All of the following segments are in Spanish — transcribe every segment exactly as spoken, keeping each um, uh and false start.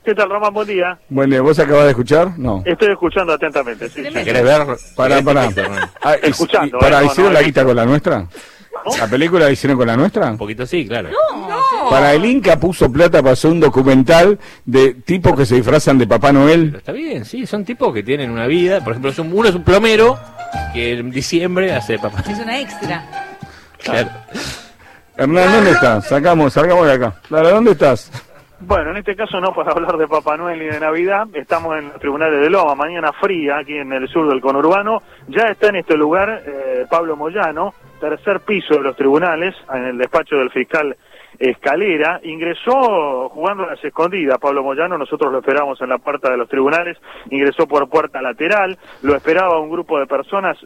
¿Qué tal, Román? Buen día. Buen día. ¿Vos acabas de escuchar? No. Estoy escuchando atentamente, sí. sí. ¿Querés ver? Pará, pará. Ah, Escuchando, ¿Para, eh, no, hicieron no, la eh. guita con la nuestra? ¿No? ¿La película la hicieron con la nuestra? Un poquito sí, claro. No, no. Para el Inca puso plata para hacer un documental de tipos que se disfrazan de Papá Pero Noel. está bien, sí, son tipos que tienen una vida. Por ejemplo, es un- uno es un plomero que en diciembre hace papá. Es una extra. Claro. Hernán, ¿dónde estás? Sacamos, salgamos de acá. Dale, ¿dónde estás? Bueno, en este caso no para hablar de Papá Noel ni de Navidad, estamos en los tribunales de Loma, mañana fría aquí en el sur del conurbano. Ya está en este lugar eh, Pablo Moyano, tercer piso de los tribunales, en el despacho del fiscal Escalera. Ingresó jugando a las escondidas Pablo Moyano, nosotros lo esperamos en la puerta de los tribunales, ingresó por puerta lateral, lo esperaba un grupo de personas,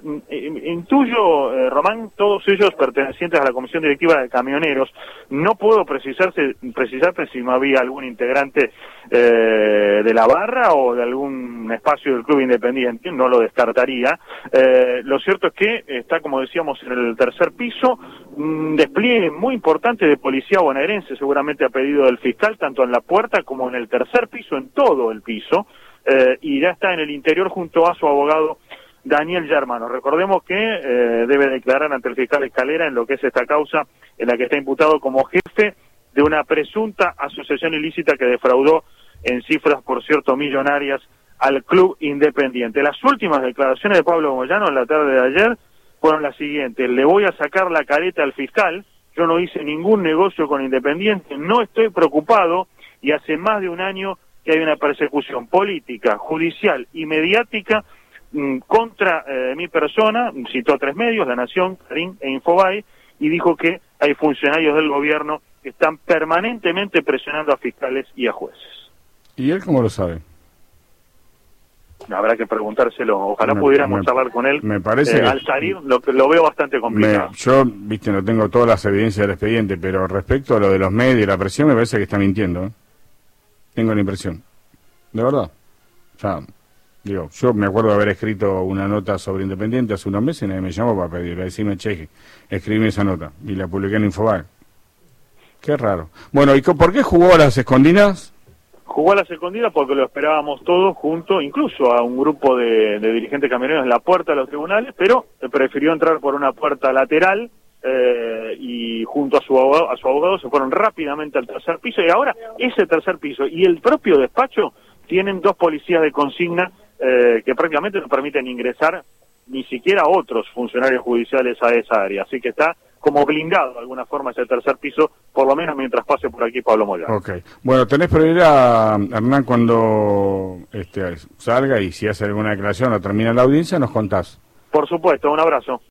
intuyo, eh, Román, todos ellos pertenecientes a la comisión directiva de camioneros. No puedo precisarse, precisarte si no había algún integrante eh, de la barra o de algún espacio del club independiente, no lo descartaría. Eh, lo cierto es que está, como decíamos, en el tercer piso, un despliegue muy importante de policía bonaerense, seguramente a pedido del fiscal, tanto en la puerta como en el tercer piso, en todo el piso, eh, y ya está en el interior junto a su abogado Daniel Germano. Recordemos que eh, debe declarar ante el fiscal Escalera en lo que es esta causa en la que está imputado como jefe de una presunta asociación ilícita que defraudó en cifras, por cierto, millonarias al club independiente. Las últimas declaraciones de Pablo Moyano en la tarde de ayer fueron las siguientes: le voy a sacar la careta al fiscal, yo no hice ningún negocio con Independiente, no estoy preocupado y hace más de un año que hay una persecución política, judicial y mediática mmm, contra eh, mi persona. Citó a tres medios, La Nación, Clarín e Infobae, y dijo que hay funcionarios del gobierno que están permanentemente presionando a fiscales y a jueces. ¿Y él cómo lo sabe? Habrá que preguntárselo, ojalá Me- pudiéramos me- charlar con él. me parece Eh, que- al salir lo, lo veo bastante complicado. Me- yo, viste, no tengo todas las evidencias del expediente, pero respecto a lo de los medios y la presión, me parece que está mintiendo, ¿eh? Tengo la impresión. De verdad. O sea, digo, yo me acuerdo de haber escrito una nota sobre Independiente hace unos meses y nadie me llamó para pedir, a decirme, che, escribí esa nota y la publiqué en Infobae. Qué raro. Bueno, ¿y co- por qué jugó a las escondidas? Jugó a las escondidas porque lo esperábamos todos junto, incluso a un grupo de, de dirigentes camioneros en la puerta de los tribunales, pero prefirió entrar por una puerta lateral eh, y junto a su abogado, a su abogado se fueron rápidamente al tercer piso, y ahora ese tercer piso y el propio despacho tienen dos policías de consigna eh, que prácticamente no permiten ingresar ni siquiera a otros funcionarios judiciales a esa área, así que está como blindado de alguna forma ese tercer piso, por lo menos mientras pase por aquí Pablo Moyano. Ok. Bueno, tenés prioridad, Hernán, cuando este, salga y si hace alguna declaración o termina la audiencia, nos contás. Por supuesto, un abrazo.